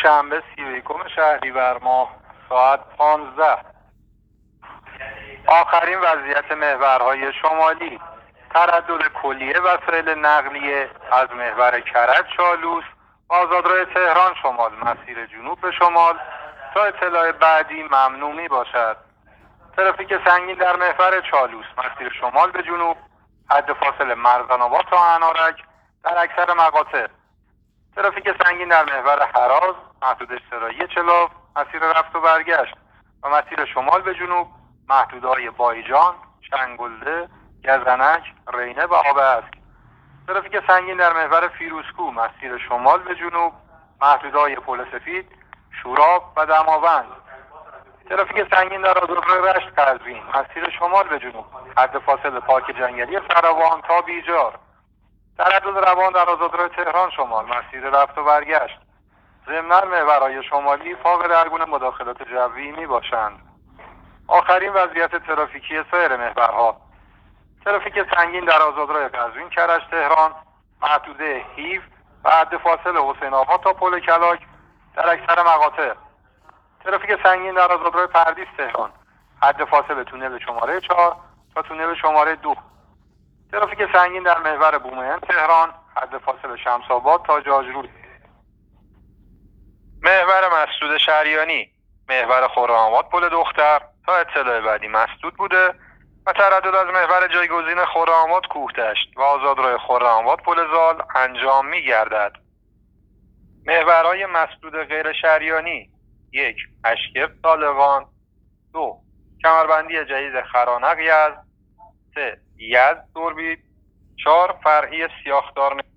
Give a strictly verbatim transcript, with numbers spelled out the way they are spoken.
شنبه سی و یکم شهریور ماه ساعت پانزده. آخرین وضعیت محورهای شمالی: تردد کلیه وسایل نقلیه از محور کرج چالوس و آزادراه تهران شمال مسیر جنوب به شمال تا اطلاع بعدی ممنوع می باشد. ترافیک سنگین در محور چالوس مسیر شمال به جنوب حد فاصل مرزن‌آباد تا انارک در اکثر مقاطع. ترافیک سنگین در محور هراز محدود اشتراکی چلاف مسیر رفت و برگشت و مسیر شمال به جنوب محدودهای بایجان، چنگلده، گزنک، رینه و آب اسک. ترافیک سنگین در محور فیروزکوه مسیر شمال به جنوب محدودهای پل سفید، شوراب و دماوند. ترافیک سنگین در آزادراه رشت قزوین مسیر شمال به جنوب حد فاصل پارک جنگلی سروان تا بیجار. تردد روان در آزادراه تهران شمال مسیر رفت و برگشت. ضمناً محورهای شمالی فاقد هر گونه مداخلات جوی می باشند. آخرین وضعیت ترافیکی سایر محورها: ترافیک سنگین در آزادراه قزوین کرج تهران محدوده هیو و حد فاصل حسین آباد تا پل کلاک در اکثر مقاطع. ترافیک سنگین در آزادراه پردیس تهران حد فاصل تونل شماره چهار تا تونل شماره دو. ترافیک سنگین در محور بومهن تهران حد فاصل شمس‌آباد تا جاجرود. محور مسدود شریانی: محور خرم‌آباد پل دختر تا اطلاع بعدی مسدود بوده و تردد از محور جایگزین خرم‌آباد کوهدشت و آزادراه خرم‌آباد پل زال انجام می‌گردد. محورهای مسدود غیر شریانی: یک اشکف طالقان، دو کمربندی جدید خرانق یزد، سه یزد دوربید، چهار فرعی سیاختار